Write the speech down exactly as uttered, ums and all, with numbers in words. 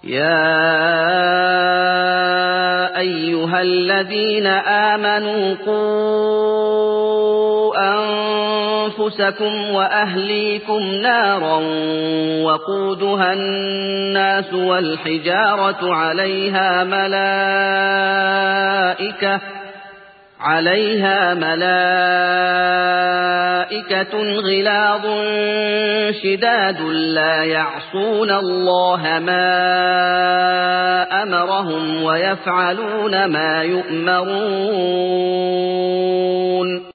يَا أَيُّهَا الَّذِينَ آمَنُوا قُوا أَنفُسَكُمْ وَأَهْلِيكُمْ نَارًا وَقُودُهَا النَّاسُ وَالْحِجَارَةُ عَلَيْهَا مَلَائِكَةٌ عليها ملائكة غلاظ شداد لا يعصون الله ما أمرهم ويفعلون ما يؤمرون